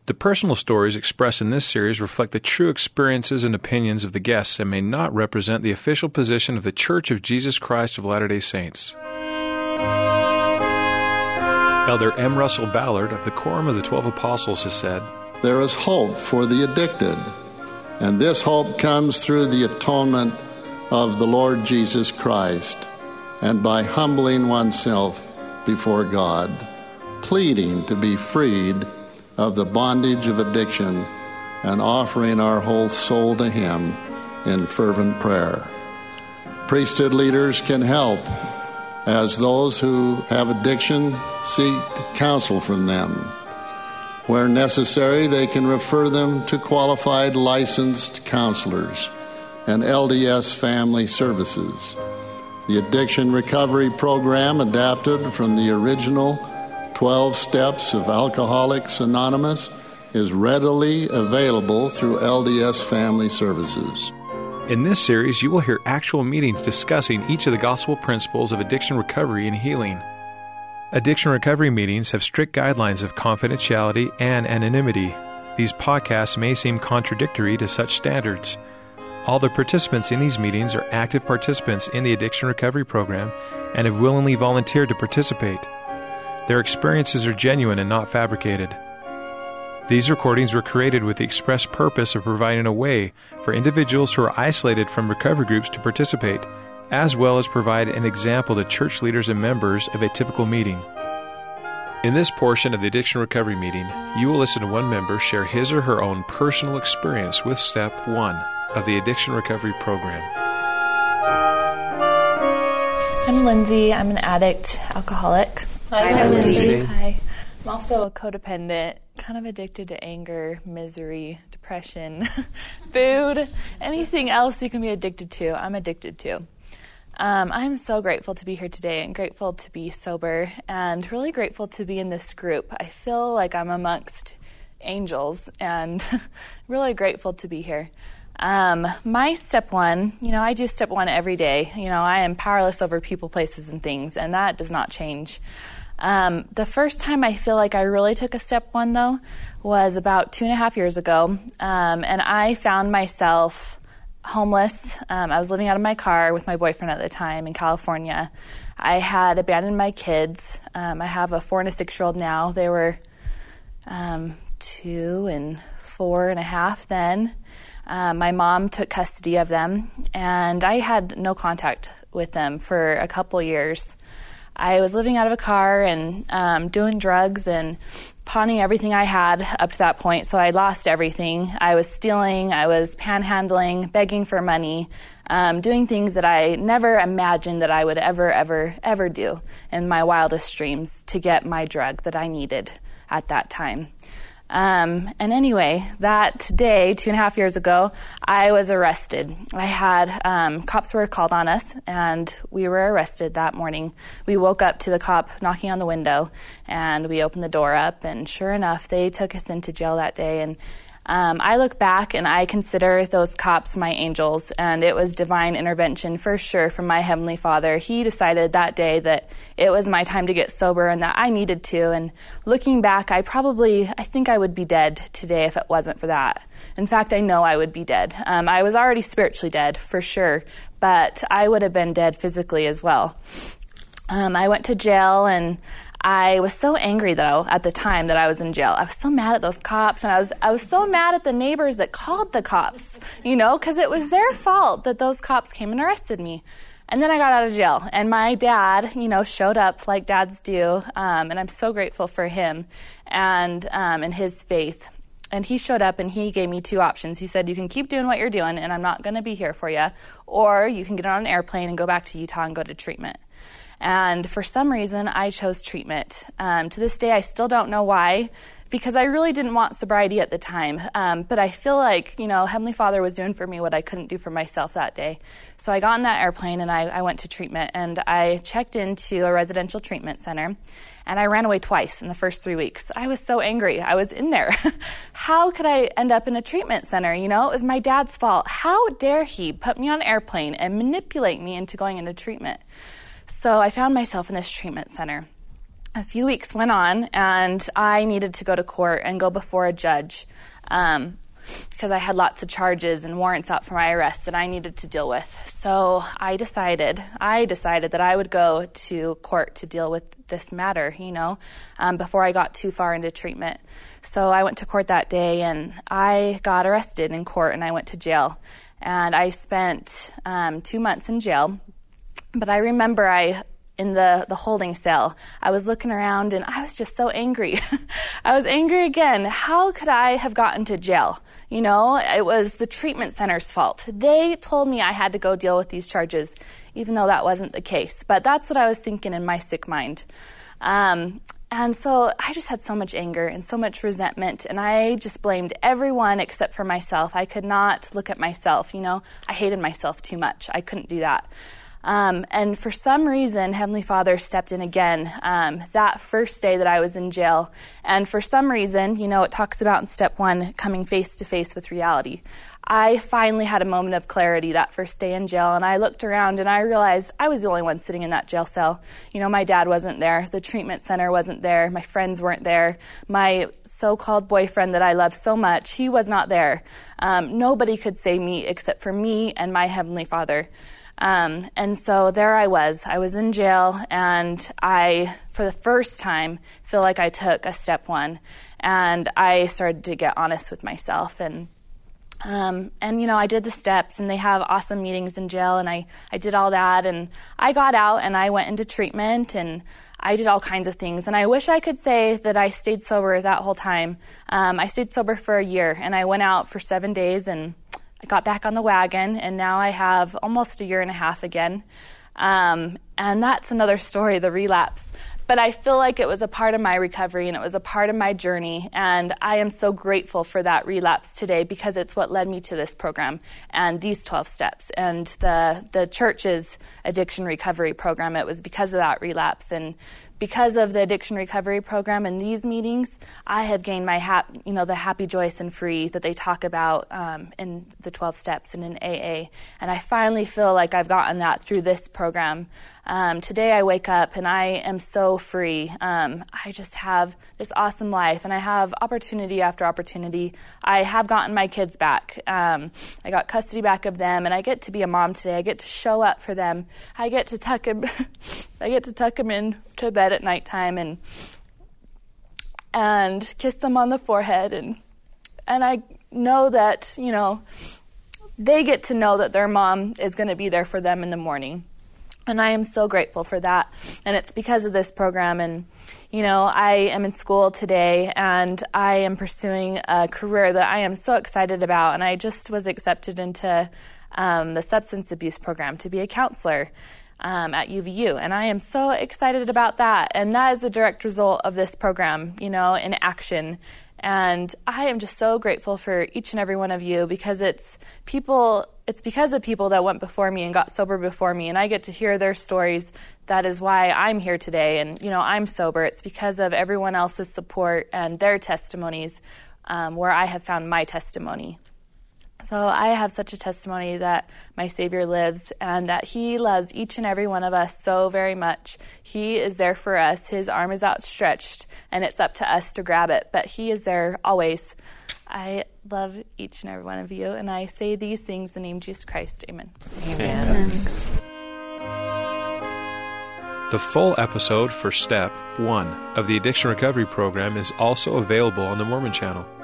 The personal stories expressed in this series reflect the true experiences and opinions of the guests and may not represent the official position of the Church of Jesus Christ of Latter-day Saints. Elder M. Russell Ballard of the Quorum of the 12 Apostles has said, "There is hope for the addicted, and this hope comes through the atonement of the Lord Jesus Christ and by humbling oneself before God, pleading to be freed of the bondage of addiction and offering our whole soul to Him in fervent prayer. Priesthood leaders can help as those who have addiction seek counsel from them. Where necessary, they can refer them to qualified licensed counselors and LDS family services. The Addiction Recovery Program, adapted from the original 12 Steps of Alcoholics Anonymous, is readily available through LDS Family Services. In this series, you will hear actual meetings discussing each of the gospel principles of addiction recovery and healing. Addiction recovery meetings have strict guidelines of confidentiality and anonymity. These podcasts may seem contradictory to such standards. All the participants in these meetings are active participants in the addiction recovery program and have willingly volunteered to participate. Their experiences are genuine and not fabricated. These recordings were created with the express purpose of providing a way for individuals who are isolated from recovery groups to participate, as well as provide an example to church leaders and members of a typical meeting. In this portion of the addiction recovery meeting, you will listen to one member share his or her own personal experience with Step 1 of the addiction recovery program. I'm Lindsay. I'm an addict, alcoholic. Hi, Lindsay. Hi. I'm also a codependent, kind of addicted to anger, misery, depression, food, anything else you can be addicted to, I'm addicted to. I'm so grateful to be here today and grateful to be sober and really grateful to be in this group. I feel like I'm amongst angels and really grateful to be here. My step one, I do step one every day. I am powerless over people, places, and things, and that does not change. The first time I feel like I really took a step one, though, was about 2.5 years ago, and I found myself homeless. I was living out of my car with my boyfriend at the time in California. I had abandoned my kids. I have a 4 and a 6-year-old now. They were 2 and 4.5 then. My mom took custody of them, and I had no contact with them for a couple years. I was living out of a car and doing drugs and pawning everything I had up to that point, so I lost everything. I was stealing, I was panhandling, begging for money, doing things that I never imagined that I would ever do in my wildest dreams to get my drug that I needed at that time. And anyway, that day, 2.5 years ago, I was arrested. I had, cops were called on us, and we were arrested that morning. We woke up to the cop knocking on the window, and we opened the door up, and sure enough, they took us into jail that day. And I look back, and I consider those cops my angels, and it was divine intervention for sure from my Heavenly Father. He decided that day that it was my time to get sober and that I needed to. And looking back, I think I would be dead today if it wasn't for that. In fact, I know I would be dead. I was already spiritually dead for sure, but I would have been dead physically as well. I went to jail, and I was so angry though at the time that I was in jail. I was so mad at those cops, and I was so mad at the neighbors that called the cops, because it was their fault that those cops came and arrested me. And then I got out of jail, and my dad, showed up like dads do, and I'm so grateful for him and his faith. And he showed up, and he gave me 2 options. He said, you can keep doing what you're doing, and I'm not going to be here for you, or you can get on an airplane and go back to Utah and go to treatment. And for some reason, I chose treatment. To this day, I still don't know why, because I really didn't want sobriety at the time. But I feel like, Heavenly Father was doing for me what I couldn't do for myself that day. So I got in that airplane, and I went to treatment, and I checked into a residential treatment center, and I ran away twice in the first 3 weeks. I was so angry. I was in there. How could I end up in a treatment center? It was my dad's fault. How dare he put me on an airplane and manipulate me into going into treatment? So I found myself in this treatment center. a few weeks went on, and I needed to go to court and go before a judge because I had lots of charges and warrants out for my arrest that I needed to deal with. So I decided that I would go to court to deal with this matter, before I got too far into treatment. So I went to court that day, and I got arrested in court, and I went to jail. And I spent 2 months in jail. But I remember in the holding cell, I was looking around, and I was just so angry. I was angry again. How could I have gotten to jail? It was the treatment center's fault. They told me I had to go deal with these charges, even though that wasn't the case. But that's what I was thinking in my sick mind. And so I just had so much anger and so much resentment, and I just blamed everyone except for myself. I could not look at myself. I hated myself too much. I couldn't do that. And for some reason, Heavenly Father stepped in again that first day that I was in jail. And for some reason, it talks about in step 1, coming face to face with reality. I finally had a moment of clarity that first day in jail, and I looked around and I realized I was the only one sitting in that jail cell. My dad wasn't there. The treatment center wasn't there. My friends weren't there. My so-called boyfriend that I love so much, he was not there. Nobody could save me except for me and my Heavenly Father. And so there I was in jail, and I, for the first time, feel like I took a step 1, and I started to get honest with myself, and I did the steps, and they have awesome meetings in jail, and I did all that, and I got out, and I went into treatment, and I did all kinds of things, and I wish I could say that I stayed sober that whole time. I stayed sober for a year, and I went out for 7 days, and I got back on the wagon, and now I have almost a year and a half again. And that's another story, the relapse. But I feel like it was a part of my recovery, and it was a part of my journey, and I am so grateful for that relapse today because it's what led me to this program and these 12 steps and the church's addiction recovery program. It was because of that relapse, and because of the addiction recovery program and these meetings, I have gained my the happy, joyous, and free that they talk about in the 12 steps and in AA. And I finally feel like I've gotten that through this program. Today I wake up and I am so free. I just have this awesome life, and I have opportunity after opportunity. I have gotten my kids back. I got custody back of them, and I get to be a mom today. I get to show up for them. I get to tuck them. I get to tuck them into bed at nighttime and kiss them on the forehead, and I know that they get to know that their mom is going to be there for them in the morning. And I am so grateful for that. And it's because of this program. And, I am in school today, and I am pursuing a career that I am so excited about. And I just was accepted into the substance abuse program to be a counselor at UVU. And I am so excited about that. And that is a direct result of this program, in action. And I am just so grateful for each and every one of you because it's because of people that went before me and got sober before me, and I get to hear their stories. That is why I'm here today, and I'm sober. It's because of everyone else's support and their testimonies where I have found my testimony. So I have such a testimony that my Savior lives and that He loves each and every one of us so very much. He is there for us. His arm is outstretched, and it's up to us to grab it, but He is there always. I love each and every one of you, and I say these things in the name of Jesus Christ. Amen. Amen. The full episode for Step 1 of the Addiction Recovery Program is also available on the Mormon Channel.